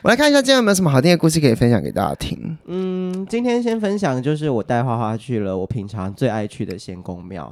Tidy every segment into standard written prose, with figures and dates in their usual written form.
我来看一下今天有没有什么好听的故事可以分享给大家听。 今天先分享就是我带花花去了我平常最爱去的仙公庙。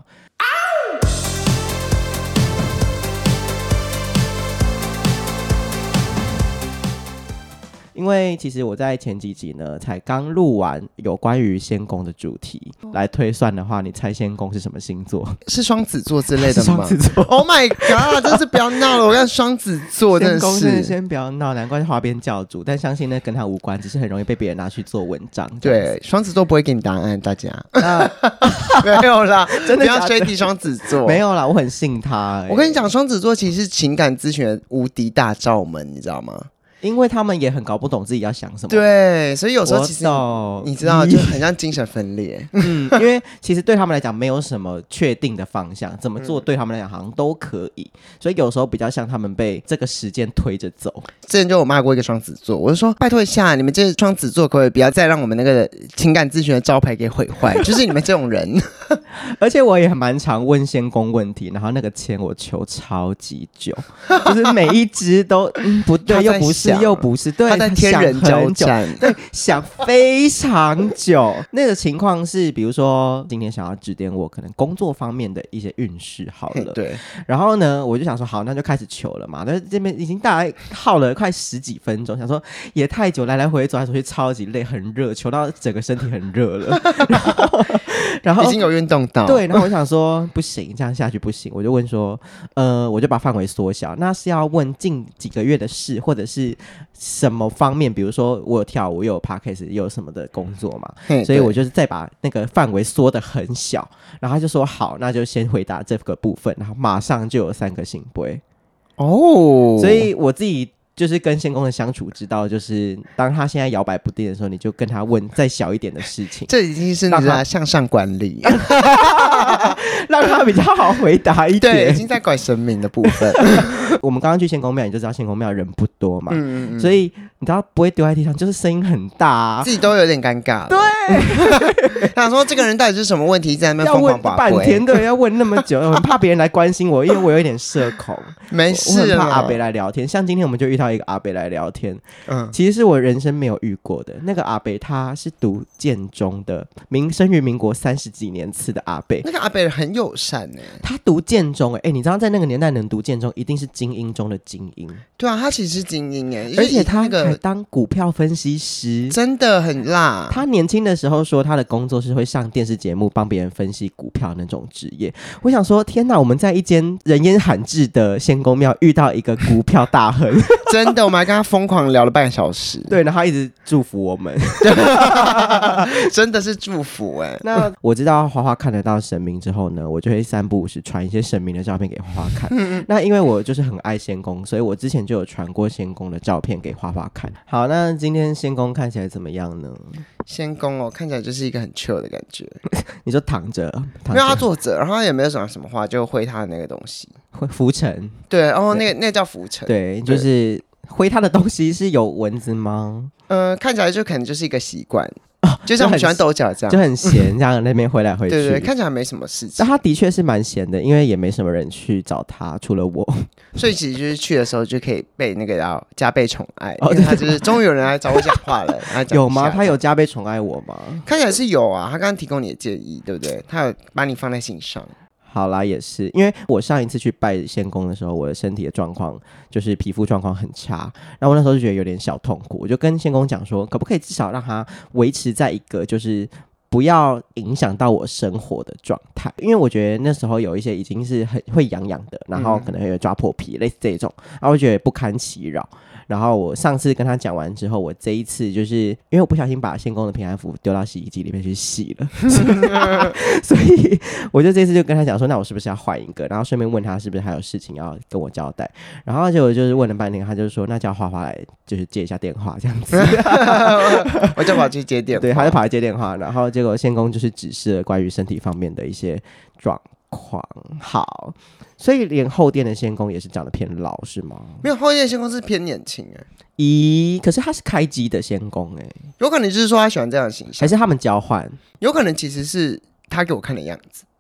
因为其实我在前几集呢才刚录完有关于仙宫的主题，来推算的话，你猜仙宫是什么星座？ 是双子座之类的吗？ 双子座。 Oh my god， 真是不要闹了！我看双子座真的是， 仙宫真的先不要闹，难怪是花边教主，但相信那跟他无关，只是很容易被别人拿去做文章。 对，双子座不会给你答案，大家。没有啦，真的不要追敌双子座。 没有啦，我很信他。 我跟你讲，双子座其实是情感咨询的无敌大罩门，你知道吗？ 因为他们也很搞不懂自己要想什么， 对，所以有时候其实你知道就很像精神分裂。 因为其实对他们来讲没有什么确定的方向，怎么做对他们来讲好像都可以，所以有时候比较像他们被这个时间推着走。 之前就有骂过一个双子座，我就说拜托一下，你们这双子座可不可以不要再让我们那个情感咨询的招牌给毁坏？就是你们这种人。 而且我也蛮常问仙宫问题，然后那个签我求超级久，就是每一只都不对，又不是又不是，对， 他在天人交战， 对，想非常久。那个情况是，比如说今天想要指点我可能工作方面的一些运势好了， 对。 然后呢，我就想说好，那就开始求了嘛。但是这边已经大概耗了快10几分钟，想说也太久，来来回回走来走去超级累，很热，求到整个身体很热了。然后已经有运动到， 对，然后我想说不行，这样下去不行，我就问说，我就把范围缩小，那是要问近几个月的事，或者是什么方面？比如说我有跳舞，又有 podcast， 又有什么的工作嘛，所以我就是再把那个范围缩得很小，然后他就说好，那就先回答这个部分，然后马上就有3个圣杯哦，所以我自己。就是跟仙宫的相处之道，就是当他现在摇摆不定的时候，你就跟他问再小一点的事情。 这已经是你的向上管理， 让他比较好回答一点。 对，已经在拐神明的部分。 我们刚刚去仙宫庙，你就知道仙宫庙人不多嘛，所以你知道不会丢在地上，就是声音很大啊， 自己都有点尴尬。 对， 想说这个人到底是什么问题，在那边疯狂把半天，对，要问那么久，我很怕别人来关心我，因为我有一点社恐。 没事， 我很怕阿北来聊天。像今天我们就遇到一个阿北来聊天，其实是我人生没有遇过的。那个阿北他是读建中的，生于民国30几年次的阿北。 那个阿北很友善欸， 他读建中你知道在那个年代能读建中，一定是精英中的精英。 对啊，他其实是精英而且他还当股票分析师， 真的很辣。 他年轻的时候说他的工作是会上电视节目帮别人分析股票那种职业。我想说天哪，我们在一间人烟罕至的仙宫庙遇到一个股票大亨。 真的，我们还跟他疯狂聊了半小时。 对，然后他一直祝福我们。 真的是祝福那我知道花花看得到神明之后呢，我就会3不5时传一些神明的照片给花花看。那因为我就是很爱仙宫，所以我之前就有传过仙宫的照片给花花看。好，那今天仙宫看起来怎么样呢？ 仙宫看起来就是一个很 chill 的感觉。 你说躺着， 没有，他坐着，然后他也没有讲什么话，就挥他的那个东西， 浮尘。 对，那个叫浮尘。 对，就是挥他的东西是有蚊子吗？ 看起来就可能就是一个习惯。就像我们喜欢抖脚这样， 就很闲，这样那边挥来挥去。 对对，看起来没什么事情。 但他的确是蛮闲的，因为也没什么人去找他，除了我。 所以其实就是去的时候就可以被那个要加倍宠爱，因为他就是终于有人来找我讲话了。 有吗？他有加倍宠爱我吗？ 看起来是有啊，他刚刚提供你的建议，对不对？他有把你放在心上。 好啦，也是，因为我上一次去拜仙宫的时候，我的身体的状况就是皮肤状况很差，然后我那时候就觉得有点小痛苦，我就跟仙宫讲说，可不可以至少让它维持在一个就是不要影响到我生活的状态，因为我觉得那时候有一些已经是很会痒痒的，然后可能会抓破皮，类似这种，然后我觉得不堪其扰。然后我上次跟他讲完之后，我这一次就是因为我不小心把仙宫的平安符丢到洗衣机里面去洗了，所以我就这次就跟他讲说，那我是不是要换一个？然后顺便问他是不是还有事情要跟我交代。然后结果就是问了半天，他就说那叫花花来就是接一下电话这样子。 我就跑去接电话， 对，他就跑来接电话，然后结果仙宫就是指示了关于身体方面的一些状况。好。所以连后殿的仙宫也是长得偏老是吗？ 没有，后殿的仙宫是偏年轻可是他是开机的仙宫有可能就是说他喜欢这样的形象， 还是他们交换？ 有可能其实是他给我看的样子。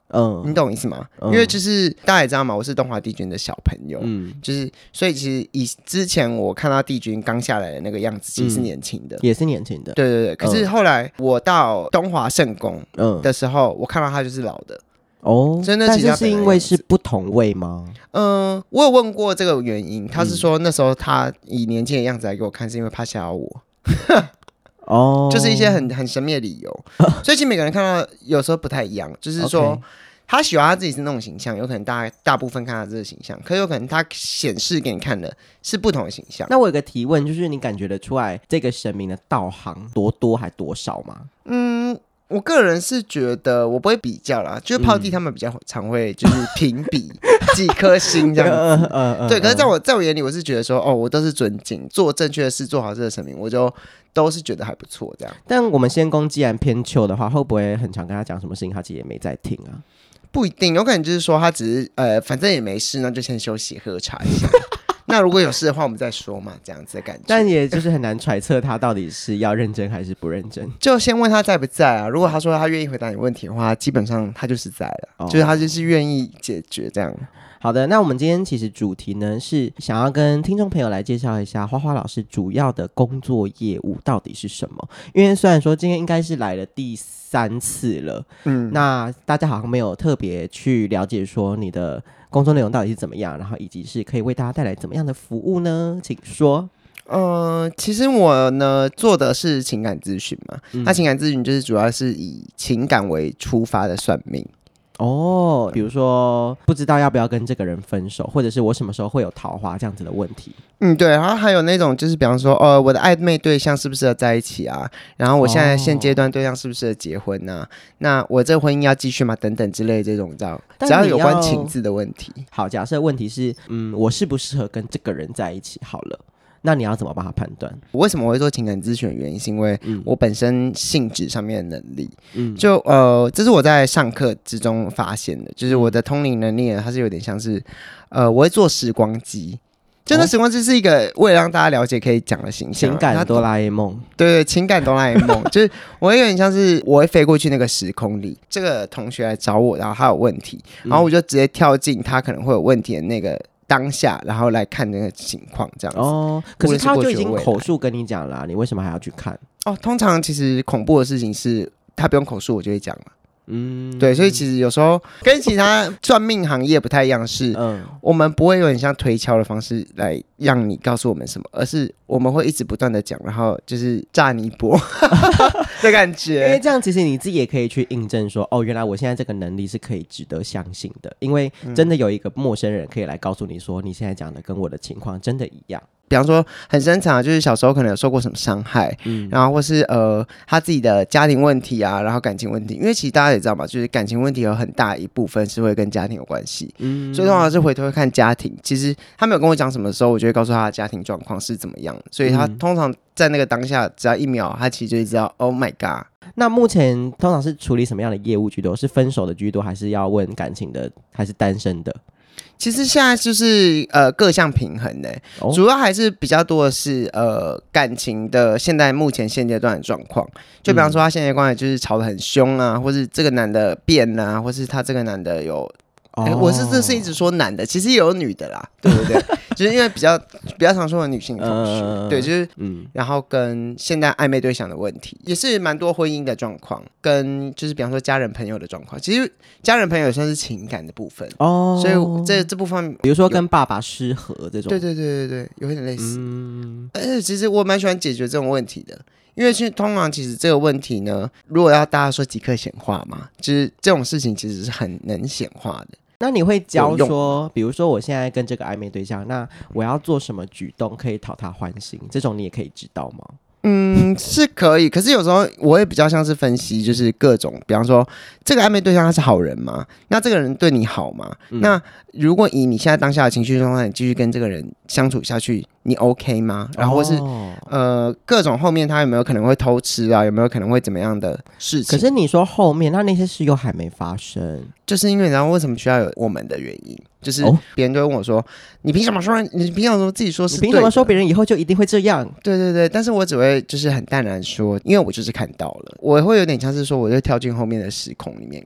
你懂我意思吗？因为就是大家也知道嘛，我是东华帝君的小朋友，就是所以其实以之前我看到帝君刚下来的那个样子，其实是年轻的， 也是年轻的， 对对对。可是后来我到东华圣宫的时候，我看到他就是老的。真的， 但是因为是不同位吗？ 我有问过这个原因，他是说那时候他以年轻的样子来给我看，是因为怕吓到我。就是一些很神秘的理由，所以其实每个人看到有时候不太一样，就是说他喜欢他自己是那种形象，有可能大部分看他这个形象，可有可能他显示给你看的是不同的形象。 那我有个提问，就是你感觉得出来这个神明的道行多还多少吗？ 我个人是觉得我不会比较啦，就是炮弟他们比较常会就是评比几颗星这样子。对，可是在我眼里，我是觉得说，我都是尊敬，做正确的事，做好这个神明，我就都是觉得还不错这样。 但我们仙公既然偏秋的话，会不会很常跟他讲什么事情，他其实也没在听啊？ 不一定，有可能就是说他只是反正也没事，那就先休息喝茶一下。那如果有事的话，我们再说嘛，这样子的感觉。 但也就是很难揣测他到底是要认真还是不认真。 就先问他在不在啊？如果他说他愿意回答你问题的话，基本上他就是在了，就是他就是愿意解决这样。 好的，那我们今天其实主题呢是想要跟听众朋友来介绍一下花花老师主要的工作业务到底是什么。因为虽然说今天应该是来了第3次了，那大家好像没有特别去了解说你的工作内容到底是怎么样，然后以及是可以为大家带来怎么样的服务呢？请说。 其实我呢做的是情感咨询嘛，那情感咨询就是主要是以情感为出发的算命。 比如说不知道要不要跟这个人分手，或者是我什么时候会有桃花这样子的问题。 对，然后还有那种就是比方说我的暧昧对象适不适合在一起啊，然后我现在现阶段对象适不适合结婚啊，那我这个婚姻要继续吗等等之类的这种只要有关情字的问题。 好，假设问题是我适不适合跟这个人在一起好了，那你要怎么帮他判断？ 我为什么会做情感咨询的原因是因为我本身性质上面的能力，这是我在上课之中发现的，就是我的通灵能力呢，它是有点像是我会做时光机。就那时光机是一个为了让大家了解可以讲的形象， 情感哆啦 A 梦。 对，情感哆啦 A 梦就是我会有点像是我会飞过去那个时空里，这个同学来找我，然后他有问题，然后我就直接跳进他可能会有问题的那个当下，然后来看那个情况这样子。 可是他就已经口述跟你讲了你为什么还要去看？ 通常其实恐怖的事情是他不用口述我就会讲了。对，所以其实有时候跟其他算命行业不太一样是，我们不会有点像推敲的方式来让你告诉我们什么，而是我们会一直不断的讲，然后就是炸你一波的感觉。 因为这样其实你自己也可以去印证说，原来我现在这个能力是可以值得相信的，因为真的有一个陌生人可以来告诉你说，你现在讲的跟我的情况真的一样。 比方说很深长，就是小时候可能有受过什么伤害，然后或是他自己的家庭问题啊，然后感情问题，因为其实大家也知道嘛，就是感情问题有很大一部分是会跟家庭有关系，所以通常是回头会看家庭。其实他没有跟我讲什么时候，我就会告诉他的家庭状况是怎么样，所以他通常在那个当下只要1秒，他其实就会知道 Oh my god。 那目前通常是处理什么样的业务居多？是分手的居多，还是要问感情的，还是单身的？ 其实现在就是各项平衡的，主要还是比较多的是感情的目前现阶段的状况。就比方说他现在关系就是吵得很凶啊，或是这个男的变啊，或是他这个男的有我这是一直说男的，其实也有女的啦，对不对？就是因为比较常说的女性同学，对，就是然后跟现在暧昧对象的问题，也是蛮多婚姻的状况，跟就是比方说家人朋友的状况，其实家人朋友也算是情感的部分所以这部分， 比如说跟爸爸失和这种， 对，有点类似。而且其实我蛮喜欢解决这种问题的。因为通常其实这个问题呢，如果要大家说即刻显化嘛，就是这种事情其实是很能显化的。 那你会教说，比如说我现在跟这个暧昧对象，那我要做什么举动可以讨他欢心？这种你也可以知道吗？ 是可以，可是有时候我会比较像是分析，就是各种，比方说这个暧昧对象他是好人吗？那这个人对你好吗？那如果以你现在当下的情绪状态，你继续跟这个人相处下去，你 OK 吗？然后或是各种后面他有没有可能会偷吃啊？有没有可能会怎么样的事情？ 可是你说后面，那些事又还没发生， 就是因为然后为什么需要有我们的原因？就是别人都会问我说：“你凭什么说？你凭什么自己说是对的？ 你凭什么说别人以后就一定会这样？” 对，但是我只会就是很淡然说，因为我就是看到了，我会有点像是说，我就跳进后面的时空里面。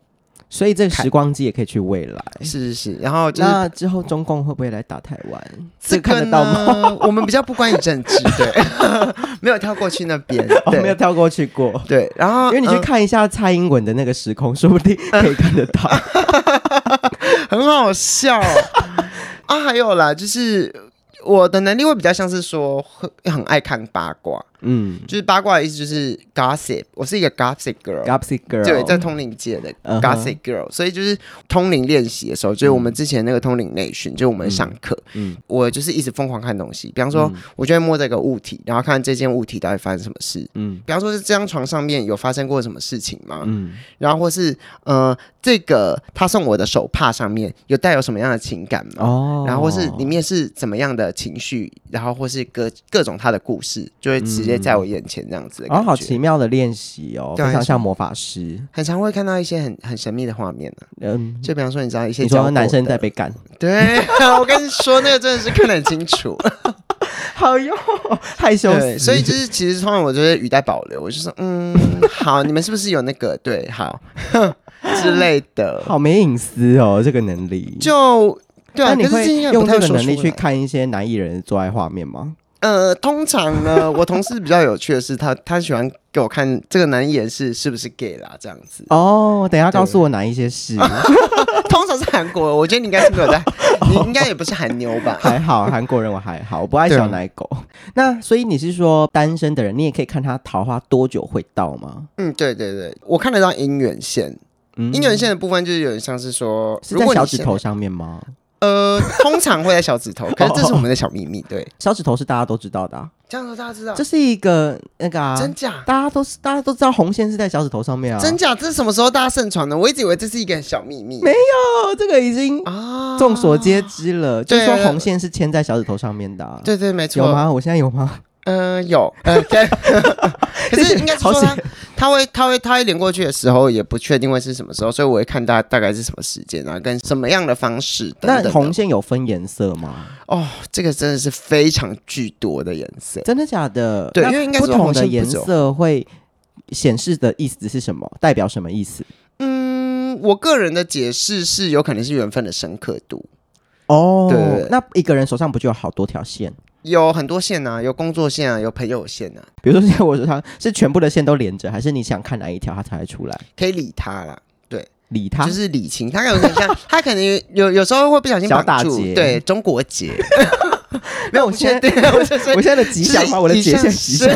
所以这个时光机也可以去未来。 是，然后就是那之后中共会不会来打台湾？ 这个看得到吗？ 我们比较不关于政治，对，没有跳过去那边， 没有跳过去过。 对，然后因为你去看一下蔡英文的那个时空，说不定可以看得到， 很好笑啊。还有啦，就是我的能力会比较像是说会很爱看八卦。就是八卦的意思就是 gossip， 我是一个 gossip girl， 对，在通灵界的 gossip girl，所以就是通灵练习的时候，就是我们之前那个通灵内训，就是我们上课，我就是一直疯狂看东西，比方说，我就会摸这个物体，然后看这件物体到底发生什么事，比方说是这张床上面有发生过什么事情吗？然后或是这个他送我的手帕上面有带有什么样的情感吗？然后或是里面是怎么样的情绪，然后或是各种他的故事，就会直接在我眼前这样子的感觉。 好奇妙的练习哦，非常像魔法师。 很常会看到一些很神秘的画面呢。就比方说，你知道一些你说男生在被干， 对，我跟你说，那个真的是看得很清楚。 好哟，害羞死。 所以就是其实通常我就是语带保留，我就说好，你们是不是有那个对好之类的？ 好没隐私哦，这个能力就对啊。 那你会用这个能力去可看一些男艺人的做爱画面吗？ 通常呢，我同事比较有趣的是，他喜欢给我看这个男艺人是不是 gay 啦，这样子。 等一下告诉我哪一些事。 通常是韩国，我觉得你应该是没有在，你应该也不是韩妞吧？ 还好，韩国人我还好，我不爱小奶狗。那所以你是说单身的人，你也可以看他桃花多久会到吗？ 对，我看得到姻缘线。姻缘线的部分就是有点像是说， 是在小指头上面吗？ 通常会在小指头，可是这是我们的小秘密。对， 小指头是大家都知道的啊。 这样说大家知道， 这是一个那个啊， 真假？ 大家都知道红线是在小指头上面啊。 真假？这是什么时候大家盛传的？我一直以为这是一个小秘密。 没有，这个已经众所皆知了。就是说红线是牵在小指头上面的啊。 对，没错。 有吗？我现在有吗？ 有。可是应该说他会连过去的时候，也不确定会是什么时候，所以我会看大概是什么时间啊，跟什么样的方式等等。 那红线有分颜色吗？ 这个真的是非常巨多的颜色。 真的假的？ 对，因为应该不同的颜色会显示的意思是什么？代表什么意思？ 我个人的解释是有可能是缘分的深刻度。 对，那一个人手上不就有好多条线？ 有很多线啊，有工作线啊，有朋友线啊。 比如说现在我手上是全部的线都连着，还是你想看哪一条它才会出来？ 可以理他啦，对， 理他就是理清，他有点像，他可能有时候会不小心绑住，对，中国结。没有，我现在的吉祥吗？我的结线吉祥，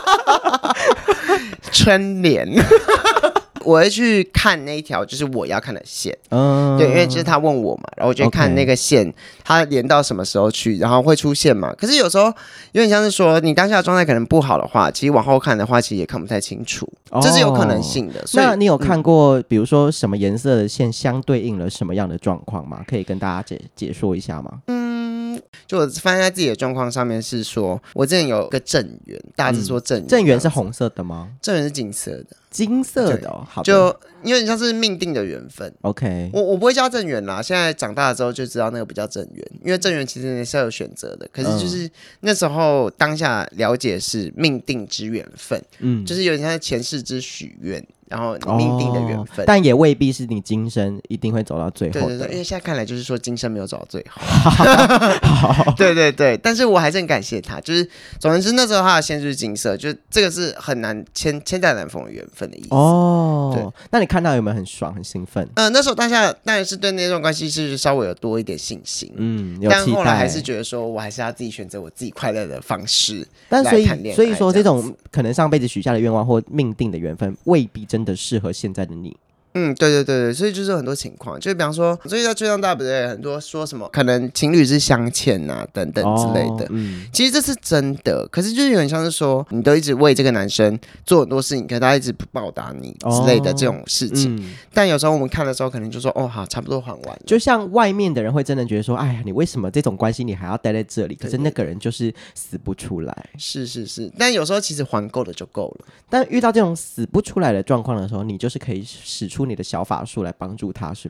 春联。我会去看那一条就是我要看的线，对，因为就是他问我嘛，然后我就看那个线，它连到什么时候去，然后会出现嘛。可是有时候有点像是说，你当下的状态可能不好的话，其实往后看的话，其实也看不太清楚，这是有可能性的。 那你有看过，比如说什么颜色的线相对应了什么样的状况吗？可以跟大家解说一下吗？ 就我发现在自己的状况上面是说，我之前有个正缘，大致说正缘， 正缘是红色的吗？ 正缘是金色的， 金色的好的， 就因为像是命定的缘分。 OK， 我不会叫正缘啦，现在长大了之后就知道那个不叫正缘，因为正缘其实是要有选择的，可是就是那时候当下了解是命定之缘分，就是有点像前世之许愿。然后你命定的缘分， 但也未必是你今生一定会走到最后的。 对，因为现在看来就是说今生没有走到最后。对，但是我还是很感谢他。就是总而言之，那时候他的线就是金色，就这个是很难千载难逢的缘分的意思。对， 那你看到有没有很爽、很兴奋？ 那时候当下当然是对那段关系是稍微有多一点信心， 有期待。 但后来还是觉得说我还是要自己选择我自己快乐的方式但来谈恋爱。 所以说这种可能上辈子许下的愿望或命定的缘分，未必真的适合现在的你。 对，所以就是有很多情况，就比方说，所以在追上大不对，很多说什么可能情侣是相欠啊等等之类的，其实这是真的，可是就是有点像是说，你都一直为这个男生做很多事情，可是他一直不报答你之类的这种事情，但有时候我们看的时候，可能就说，好，差不多还完了。 就像外面的人会真的觉得说，哎呀，你为什么这种关系你还要待在这里？可是那个人就是死不出来。 是，但有时候其实还够了就够了。 但遇到这种死不出来的状况的时候，你就是可以使出你的小法术来帮助他，是吗？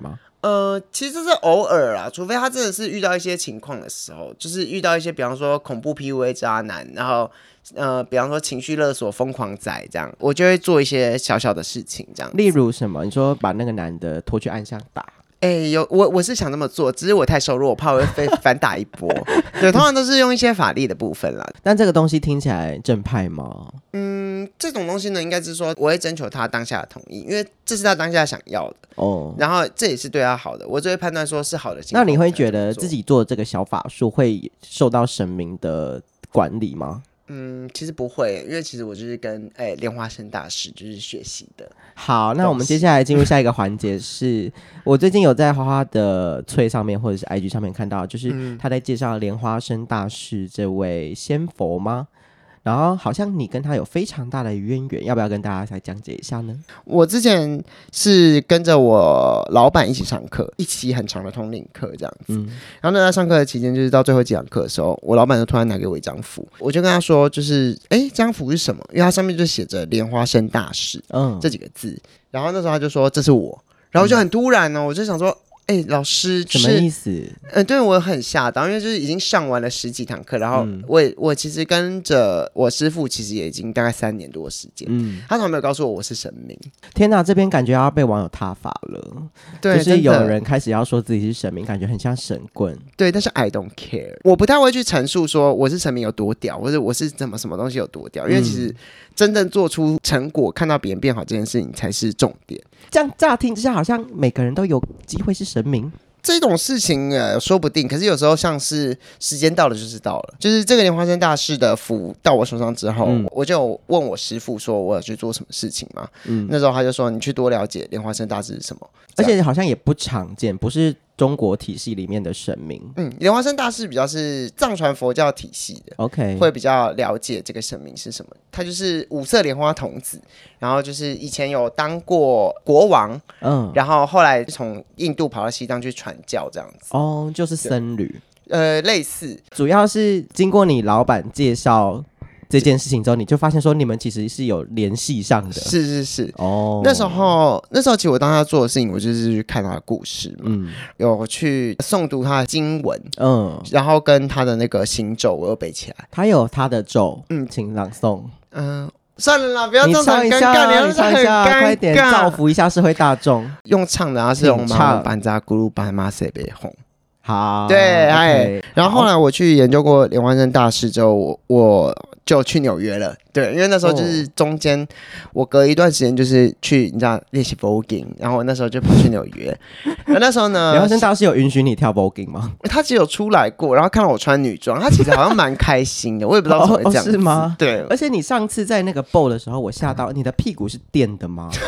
其实这是偶尔啦，除非他真的是遇到一些情况的时候，就是遇到一些比方说恐怖 PUA 渣男，然后比方说情绪勒索疯狂仔这样，我就会做一些小小的事情这样。 例如什么？你说把那个男的拖去暗巷打？ 我是想这么做，只是我太瘦弱，我怕我会被反打一波。对，通常都是用一些法力的部分啦。 但这个东西听起来正派吗？ 这种东西呢，应该是说我会征求他当下的同意，因为这是他当下想要的。然后这也是对他好的，我就会判断说是好的情况。 那你会觉得自己做这个小法术会受到神明的管理吗？ 其实不会，因为其实我就是跟莲花生大师就是学习的。 好，那我们接下来进入下一个环节是，我最近有在花花的脆上面或者是 IG 上面看到，就是他在介绍莲花生大师这位仙佛吗？然后好像你跟他有非常大的渊源，要不要跟大家再讲解一下呢？ 我之前是跟着我老板一起上课，一起很长的通灵课这样子。然后呢，在上课的期间，就是到最后几堂课的时候，我老板就突然拿给我一张符，我就跟他说，就是这张符是什么？因为它上面就写着莲花生大师这几个字。然后那时候他就说这是我，然后就很突然我就想说。老师、就是， 什么意思？ 对我很吓到，因为就是已经上完了10几堂课，然后我其实跟着我师父，其实也已经大概3年多的时间。他从来没有告诉我是神明。 天哪，这边感觉要被网友挞伐了。 对， 就是有人开始要说自己是神明，感觉很像神棍。 对，但是 I don't care， 我不太会去阐述说我是神明有多屌，或者我是什么东西有多屌，因为其实真正做出成果，看到别人变好这件事情才是重点。 这样乍听之下，好像每个人都有机会是神明。 这种事情说不定，可是有时候像是时间到了就是到了，就是这个莲花生大师的符到我手上之后，我就问我师父说我要去做什么事情嘛。那时候他就说你去多了解莲花生大师是什么， 而且好像也不常见，不是中国体系里面的神明。 莲花生大师比较是藏传佛教体系的 ，OK， 会比较了解这个神明是什么。他就是五色莲花童子，然后就是以前有当过国王，然后后来从印度跑到西藏去传教这样子。 就是僧侣， 类似。 主要是经过你老板介绍这件事情之后，你就发现说你们其实是有联系上的。 是那时候其实我当他做的事情，我就是去看他的故事嘛，有去诵读他的经文，然后跟他的那个行咒我又背起来。 他有他的咒，请朗诵。 算了啦，不要这样子很尴尬，你唱一下，快点造福一下社会大众。 用唱的，是用马班扎咕噜班马塞贝红。 好， 对，然后后来我去研究过莲花生大师之后，我就去纽约了。对，因为那时候就是中间我隔一段时间就是去你知道练习 voguing， 然后我那时候就跑去纽约。然后那时候呢， 莲花生大师有允许你跳 voguing 吗？ 他只有出来过，然后看到我穿女装，他其实好像蛮开心的，我也不知道怎么会这样子。 是吗？ 对， 而且你上次在那个 bowl 的时候，我吓到，你的屁股是垫的吗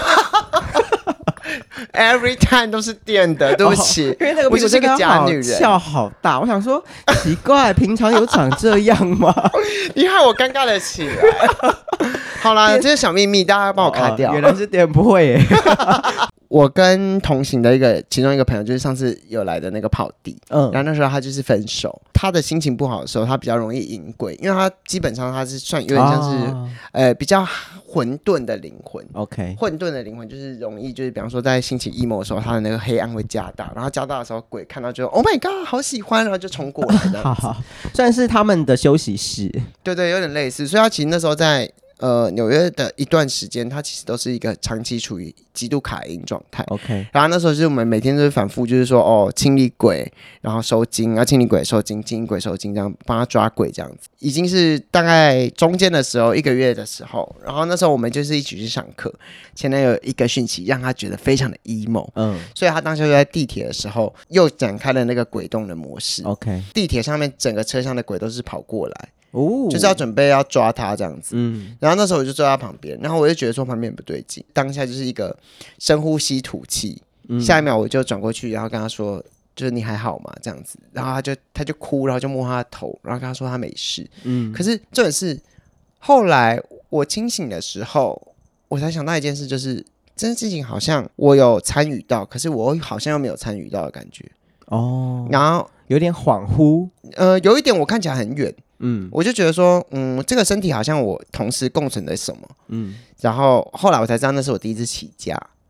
？Every time 都是垫的，对不起， 因为那个屁股是个假女人，翘好大。我想说，奇怪，平常有长这样吗？ 你害我尴尬了起来。好啦，这是小秘密，大家帮我卡掉。 原来是点不会耶。 我跟同行的其中一个朋友，就是上次有来的那个炮弟，然后那时候他就是分手，他的心情不好的时候，他比较容易隐鬼，因为他基本上他是算有点像是、比较混沌的灵魂。 OK， 混沌的灵魂就是容易就是比方说在心情 emo 的时候，他的那个黑暗会加大，然后加大的时候，鬼看到就 Oh my God， 好喜欢，然后就冲过来的。 好，算是他们的休息室。 对，有点类似，所以他其实那时候在。纽约的一段时间，他其实都是一个长期处于极度卡音状态。 OK， 然后那时候就是我们每天都是反复，就是说清理鬼，然后收金，然后清理鬼收金，清理鬼收金，这样帮他抓鬼这样子。已经是大概中间的时候，1个月的时候，然后那时候我们就是一起去上课。前男友一个讯息让他觉得非常的 emo，所以他当时就在地铁的时候又展开了那个鬼动的模式。 OK， 地铁上面整个车厢的鬼都是跑过来。就是要准备要抓他这样子，然后那时候我就坐在他旁边，然后我就觉得说旁边不对劲，当下就是一个深呼吸吐气，下一秒我就转过去，然后跟他说，就是你还好吗？这样子，然后他就哭，然后就摸他的头，然后跟他说他没事，可是重点是后来我清醒的时候，我才想到一件事，就是这件事情好像我有参与到，可是我好像又没有参与到的感觉，然后有点恍惚， 有一点我看起来很远。我就觉得说，这个身体好像我同时共存的什么，然后后来我才知道那是我第一次起家，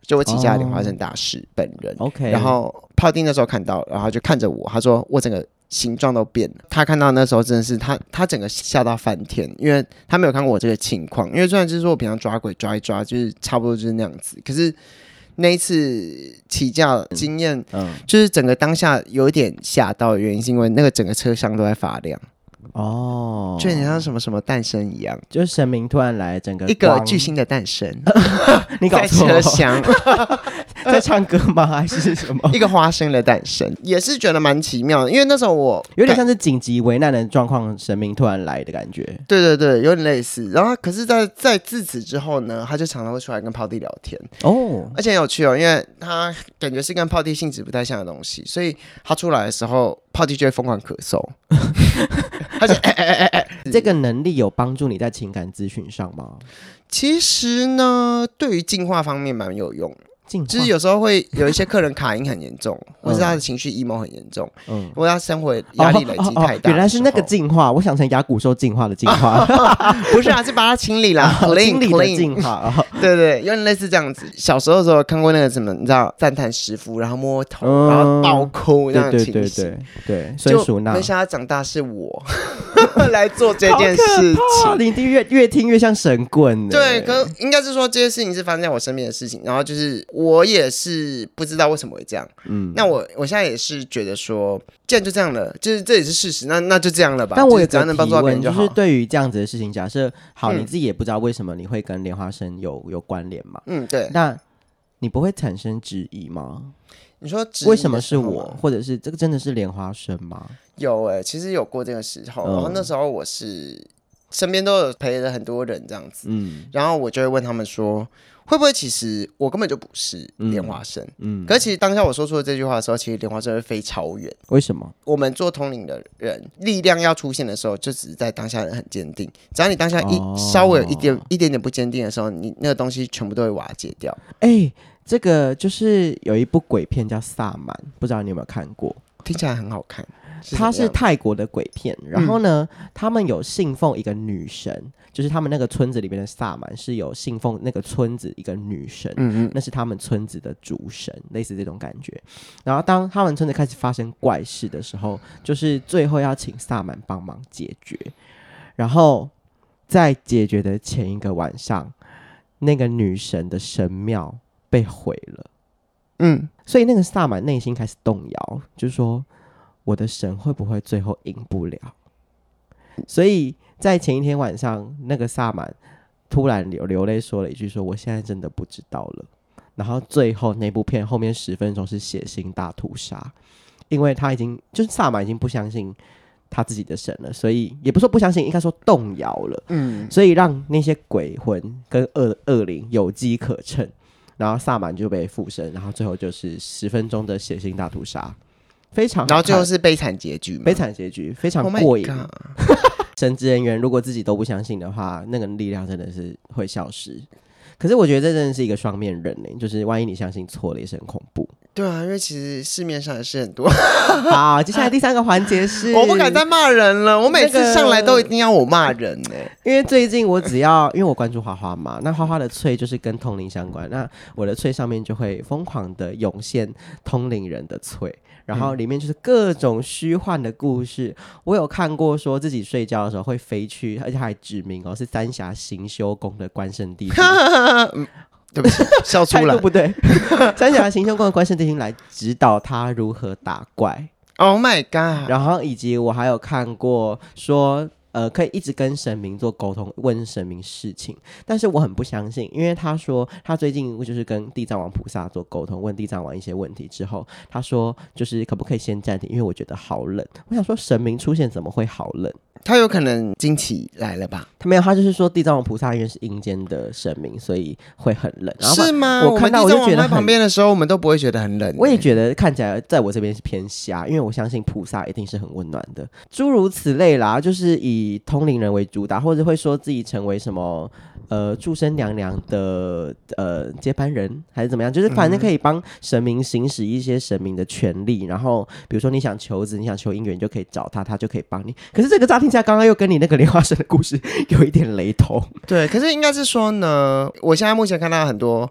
就我旗下的莲花生大师本人。 OK， 然后炮弟那时候看到，然后就看着我，他说我整个形状都变了。他看到那时候真的是他整个吓到翻天，因为他没有看过我这个情况。因为虽然就是说我平常抓鬼抓一抓，就是差不多就是那样子，可是那一次起驾经验，就是整个当下有点吓到的原因，是因为那个整个车厢都在发亮。哦，就很像什么什么诞生一样， 就是神明突然来，整个一个巨星的诞生。 你搞错， 在车厢在唱歌吗？还是什么？ 一个花生的诞生，也是觉得蛮奇妙的，因为那时候我有点像是紧急危难的状况，神明突然来的感觉。 对对对，有点类似。然后可是在自此之后呢，他就常常会出来跟炮弟聊天哦，而且很有趣哦，因为他感觉是跟炮弟性质不太像的东西，所以他出来的时候，炮弟就会疯狂咳嗽。他就这个能力有帮助你在情感咨询上吗？ 其实呢，对于进化方面蛮有用。就是有时候会有一些客人卡音很严重，或是他的情绪 emo 很严重，或者他生活压力累积太大。 原来是那个进化，我想成牙骨兽进化的进化， 不是啊，是把它清理啦， 清理的进化。 对对，有点类似这样子。小时候的时候看过那个什么，你知道赞叹师傅，然后摸头，然后爆哭这样的情形。 对，孙淑娜。 没想到长大是我来做这件事情， 你越听越像神棍。 对，可应该是说这些事情是发生在我身边的事情，然后就是我也是不知道为什么会这样。那我现在也是觉得说，既然就这样了，就是这也是事实，那就这样了吧。 但我有个能帮助到别人就好。 就是对于这样子的事情，假设好，你自己也不知道为什么你会跟莲花生有关联嘛？对。那你不会产生质疑吗？ 你说为什么是我，或者是这个真的是莲花生吗？ 有其实有过这个时候，然后那时候我是身边都有陪了很多人这样子，然后我就会问他们说，会不会其实我根本就不是莲花生？可是其实当下我说出了这句话的时候，其实莲花生会飞超远。 为什么？ 我们做通灵的人，力量要出现的时候，就只是在当下人很坚定。只要你当下稍微有一点点不坚定的时候，你那个东西全部都会瓦解掉。 这个就是有一部鬼片叫《萨满》，不知道你有没有看过？ 听起来很好看。 它是泰国的鬼片，然后呢，他们有信奉一个女神，就是他们那个村子里面的萨满是有信奉那个村子一个女神，那是他们村子的主神，类似这种感觉。然后当他们村子开始发生怪事的时候，就是最后要请萨满帮忙解决。然后在解决的前一个晚上，那个女神的神庙被毁了。所以那个萨满内心开始动摇，就是说我的神会不会最后赢不了？所以在前一天晚上，那个萨满突然流泪说了一句说我现在真的不知道了。然后最后那部片后面10分钟是血腥大屠杀，因为他已经就是萨满已经不相信他自己的神了，所以也不是说不相信，应该说动摇了。所以让那些鬼魂跟恶灵有机可乘，然后萨满就被附身，然后最后就是10分钟的血腥大屠杀，非常好看。 然后最后是悲惨结局嘛， 悲惨结局非常过瘾。神职人员如果自己都不相信的话，那个力量真的是会消失。可是我觉得这真的是一个双面人呢，就是万一你相信错了也是很恐怖。 对啊，因为其实市面上也是很多。 好，接下来第3个环节是我不敢再骂人了，我每次上来都一定要我骂人呢。 因为最近我只要因为我关注花花嘛，那花花的脆就是跟通灵相关，那我的脆上面就会疯狂的涌现通灵人的脆，然后里面就是各种虚幻的故事。我有看过说自己睡觉的时候会飞去，而且还指明是三峡行修宫的关圣帝君。 对不起，笑出来不对。三峡行修宫的关圣帝君来指导他如何打怪。 Oh my god！ 然后以及我还有看过说可以一直跟神明做沟通，问神明事情，但是我很不相信，因为他说他最近就是跟地藏王菩萨做沟通，问地藏王一些问题之后，他说就是可不可以先暂停，因为我觉得好冷。我想说神明出现怎么会好冷？ 他有可能惊奇来了吧？ 他没有，他就是说地藏王菩萨因为是阴间的神明，所以会很冷。然后是吗？ 我看到我就觉得在旁边的时候，我们都不会觉得很冷。 我也觉得看起来在我这边是偏瞎，因为我相信菩萨一定是很温暖的，诸如此类啦。就是以通灵人为主打，或者会说自己成为什么祝生娘娘的接班人还是怎么样，就是反正可以帮神明行使一些神明的权利。然后比如说你想求子，你想求姻缘，你就可以找他，他就可以帮你。可是这个乍听起来刚刚又跟你那个莲花生的故事有一点雷同。 对，可是应该是说呢，我现在目前看到很多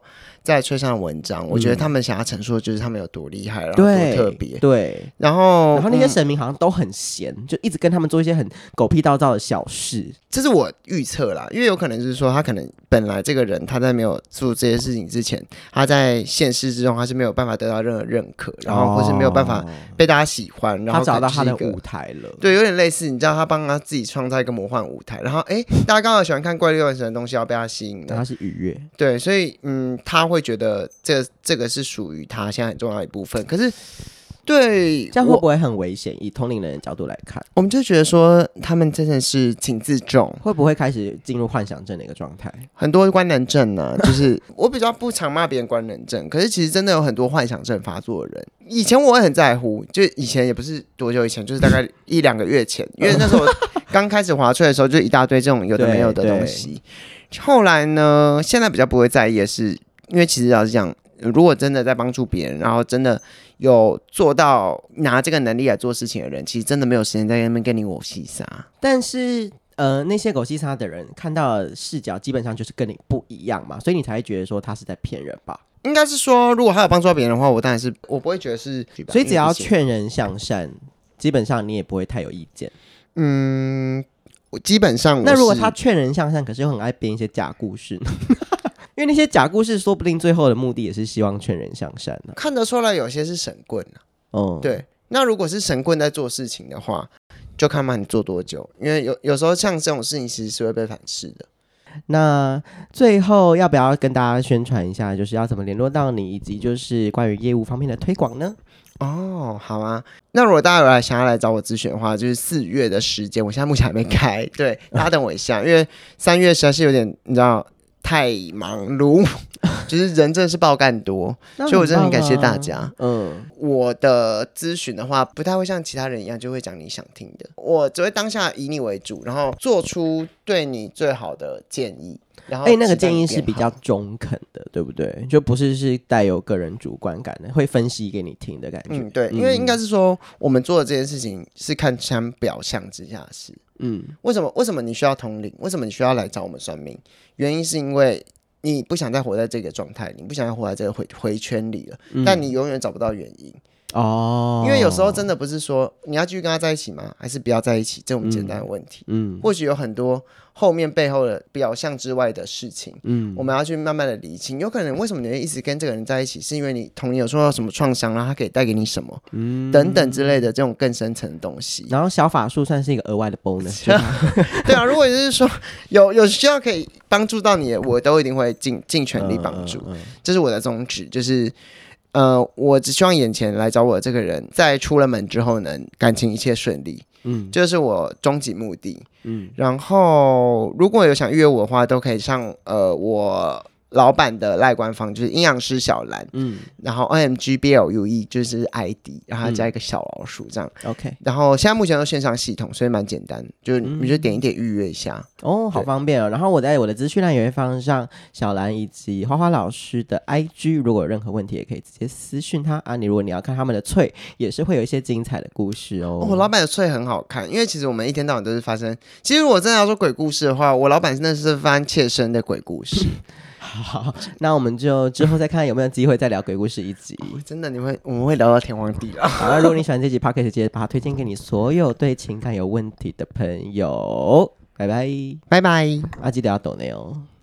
在吹上的文章，我觉得他们想要陈述的就是他们有多厉害，然后多特别。 对， 然后那些神明好像都很闲，就一直跟他们做一些很狗屁倒灶的小事。 这是我预测啦，因为有可能就是说，他可能本来这个人他在没有做这些事情之前，他在现实之中他是没有办法得到任何认可，然后或是没有办法被大家喜欢，然后他找到他的舞台了。 对，有点类似，你知道他帮他自己创造一个魔幻舞台，然后大家刚好喜欢看怪力乱神的东西，要被他吸引的。 他是愉悦， 对，所以他会觉得这个是属于他现在很重要的一部分，可是。对， 这样会不会很危险？以通灵人的角度来看， 我们就觉得说他们真的是请自重， 会不会开始进入幻想症的一个状态？ 很多官能症呢、就是我比较不常骂别人官能症，可是其实真的有很多幻想症发作的人。以前我会很在乎，就以前也不是多久以前，就是大概1-2个月前，因为那时候刚开始滑翠的时候，就一大堆这种有的没有的东西。后来呢，现在比较不会在意的是，因为其实老实讲，如果真的在帮助别人，然后真的有做到拿这个能力来做事情的人，其实真的没有时间在那边跟你我戏撒。 但是那些狗戏撒的人看到的视角基本上就是跟你不一样嘛，所以你才会觉得说他是在骗人吧？ 应该是说，如果他有帮助到别人的话，我当然是我不会觉得是。 所以只要劝人向善，基本上你也不会太有意见。 基本上那如果他劝人向善，可是又很爱编一些假故事呢？因为那些假故事说不定最后的目的也是希望劝人向善啊。 看得出来有些是神棍啊。对。那如果是神棍在做事情的话，就看嘛你做多久，因为有时候像这种事情其实是会被反噬的。 那最后要不要跟大家宣传一下，就是要怎么联络到你，以及就是关于业务方面的推广呢？ 好啊。那如果大家想要来找我咨询的话，就是4月的时间，我现在目前还没开，对，大家等我一下，因为3月实在是有点你知道太忙碌，就是人真的是爆干多，所以我真的很感谢大家。我的咨询的话，不太会像其他人一样就会讲你想听的，我只会当下以你为主，然后做出对你最好的建议。然后那个建议是比较中肯的，对不对？就不是带有个人主观感的，会分析给你听的感觉。 对，因为应该是说我们做的这件事情是看相表象之下的事。为什么你需要通灵？为什么你需要来找我们算命？原因是因为你不想再活在这个状态，你不想再活在这个回圈里了，但你永远找不到原因。因为有时候真的不是说你要继续跟他在一起吗？还是不要在一起这种简单的问题。或许有很多后面背后的表象之外的事情，我们要去慢慢的理清。有可能为什么你会一直跟这个人在一起，是因为你童年有受到什么创伤，然后他可以带给你什么，等等之类的这种更深层的东西。 然后小法术算是一个额外的 bonus。 对啊，如果就是说有需要可以帮助到你的，我都一定会尽全力帮助。这是我的宗旨，就是我只希望眼前来找我的这个人，在出了门之后呢，感情一切顺利。这是我终极目的。然后如果有想约我的话，都可以上我老板的赖官方，就是阴阳师小兰，然后 OMGBLUE 就是 ID， 然后加一个小老鼠这样。OK， 然后现在目前都线上系统，所以蛮简单，就你就点一点预约一下。 好方便哦。然后我在我的资讯栏也会放上小兰以及花花老师的 IG， 如果有任何问题也可以直接私讯他啊。如果你要看他们的脆，也是会有一些精彩的故事哦。 我老板的脆很好看，因为其实我们一天到晚都是发生。其实我真的要说鬼故事的话，我老板真的是发生切身的鬼故事。 好，那我们就之后再看有没有机会再聊鬼故事一集。 真的，我们会聊到天荒地老。 好，那如果你喜欢这集 Podcast， 记得把它推荐给你所有对情感有问题的朋友。拜拜， 拜拜， 记得要抖内哦。